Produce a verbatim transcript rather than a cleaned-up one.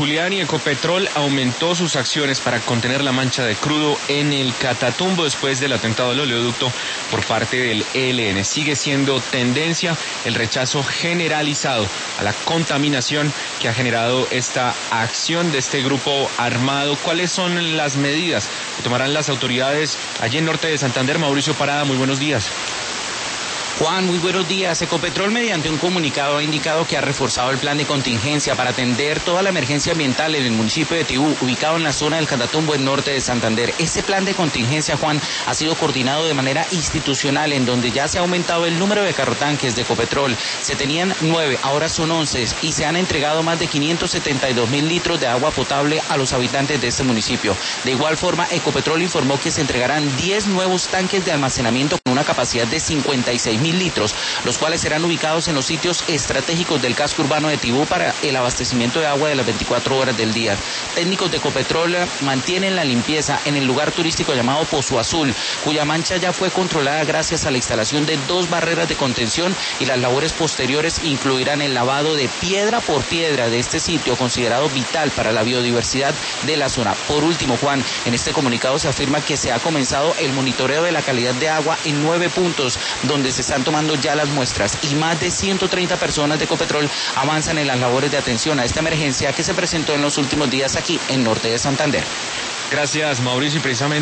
Julián, y Ecopetrol aumentó sus acciones para contener la mancha de crudo en el Catatumbo después del atentado al oleoducto por parte del E L N. Sigue siendo tendencia el rechazo generalizado a la contaminación que ha generado esta acción de este grupo armado. ¿Cuáles son las medidas que tomarán las autoridades allí en Norte de Santander? Mauricio Parada, muy buenos días. Juan, muy buenos días. Ecopetrol, mediante un comunicado, ha indicado que ha reforzado el plan de contingencia para atender toda la emergencia ambiental en el municipio de Tibú, ubicado en la zona del Catatumbo, en Norte de Santander. Este plan de contingencia, Juan, ha sido coordinado de manera institucional, en donde ya se ha aumentado el número de carrotanques de Ecopetrol. Se tenían nueve, ahora son once, y se han entregado más de quinientos setenta y dos mil litros de agua potable a los habitantes de este municipio. De igual forma, Ecopetrol informó que se entregarán diez nuevos tanques de almacenamiento con una capacidad de cincuenta y seis mil litros, los cuales serán ubicados en los sitios estratégicos del casco urbano de Tibú para el abastecimiento de agua de las veinticuatro horas del día. Técnicos de Ecopetrol mantienen la limpieza en el lugar turístico llamado Pozo Azul, cuya mancha ya fue controlada gracias a la instalación de dos barreras de contención, y las labores posteriores incluirán el lavado de piedra por piedra de este sitio, considerado vital para la biodiversidad de la zona. Por último, Juan, en este comunicado se afirma que se ha comenzado el monitoreo de la calidad de agua en nueve puntos, donde se están tomando ya las muestras, y más de ciento treinta personas de Ecopetrol avanzan en las labores de atención a esta emergencia que se presentó en los últimos días aquí en Norte de Santander. Gracias, Mauricio, y precisamente